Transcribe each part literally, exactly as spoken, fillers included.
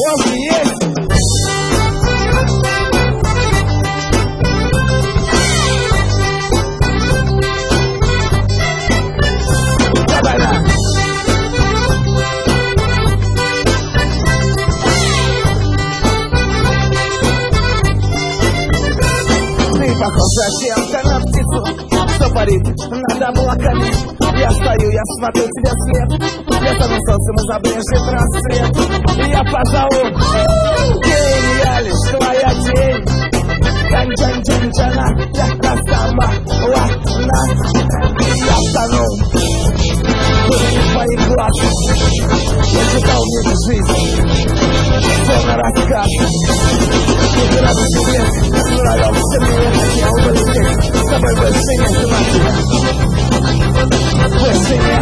девчонки есть? Похоже чем-то на птицу, что парит над облаками. Я стою, я смотрю тебе вслед. Где-то на солнце мы забрежет рассвет. И я позову: день, я лишь твоя тень. Кань-чан-чан-чана, я сама ладна. Я тону в твоих глаз. Я читал мне жизнь, словно рассказ. И градусов лет нравился мне, хотел бы лететь с тобой больше нет на тебя. Больше нет.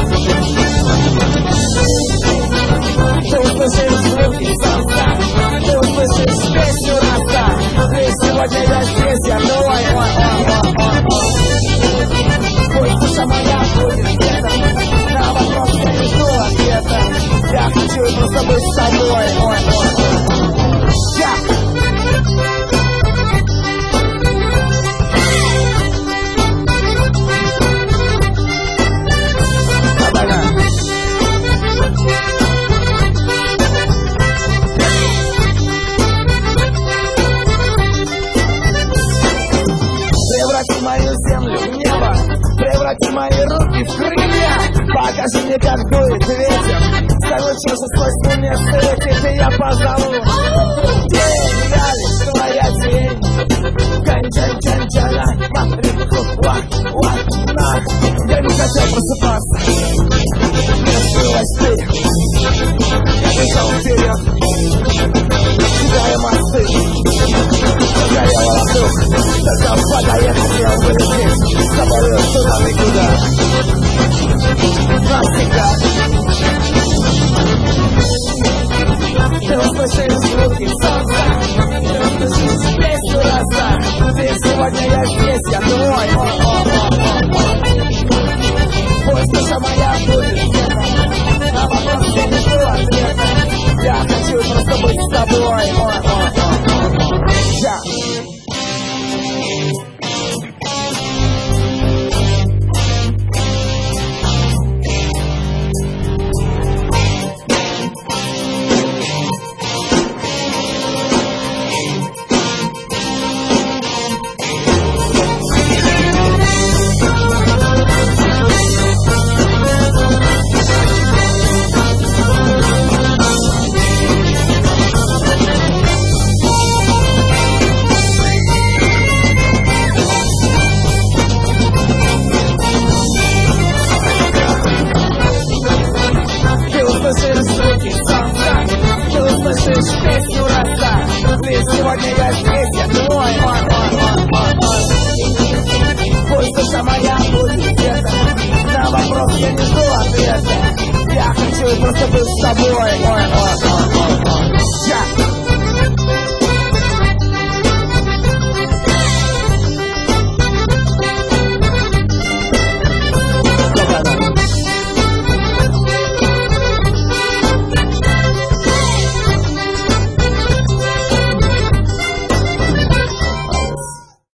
Ты услышишь звуки солнца, ты услышишь песню роса. Ты сегодня я здесь, я твой, ой, ой, ой, ой, ой. Пусть душа моя будет где-то, на вопрос я не жду ответа. Я хочу просто быть с тобой, ой, ой, ой. Я преврати мою землю в небо, преврати мои руки в крылья. Покажи мне, как дует ветер, скажи, что свойство мне встретит, и я позову. День, я лишь твоя тень. Кань-чан-чан-чана, ма-ри-ку-ла-ла-на. Я не хотел просыпаться, мне снилась ты. Я бежал вперед, сжигая мосты. Горело вокруг, только вода, я хотел бы лететь с тобою туда никуда. Навсегда. Ты услышишь звуки солнца, ты услышишь песню роса. Ты сегодня я здесь, я твой, ой, ой, ой, ой. Пусть душа моя будет где-то, на вопрос я не жду ответа. Я хочу просто быть с тобой, ой, ой, ой, ой. Я песню роса. Ты сегодня я здесь, я твой, ой, ой, ой, ой, ой. Пусть душа моя будет где-то, на вопрос я не жду ответа. Я хочу просто быть с тобой, ой, ой, ой, ой, ой. Я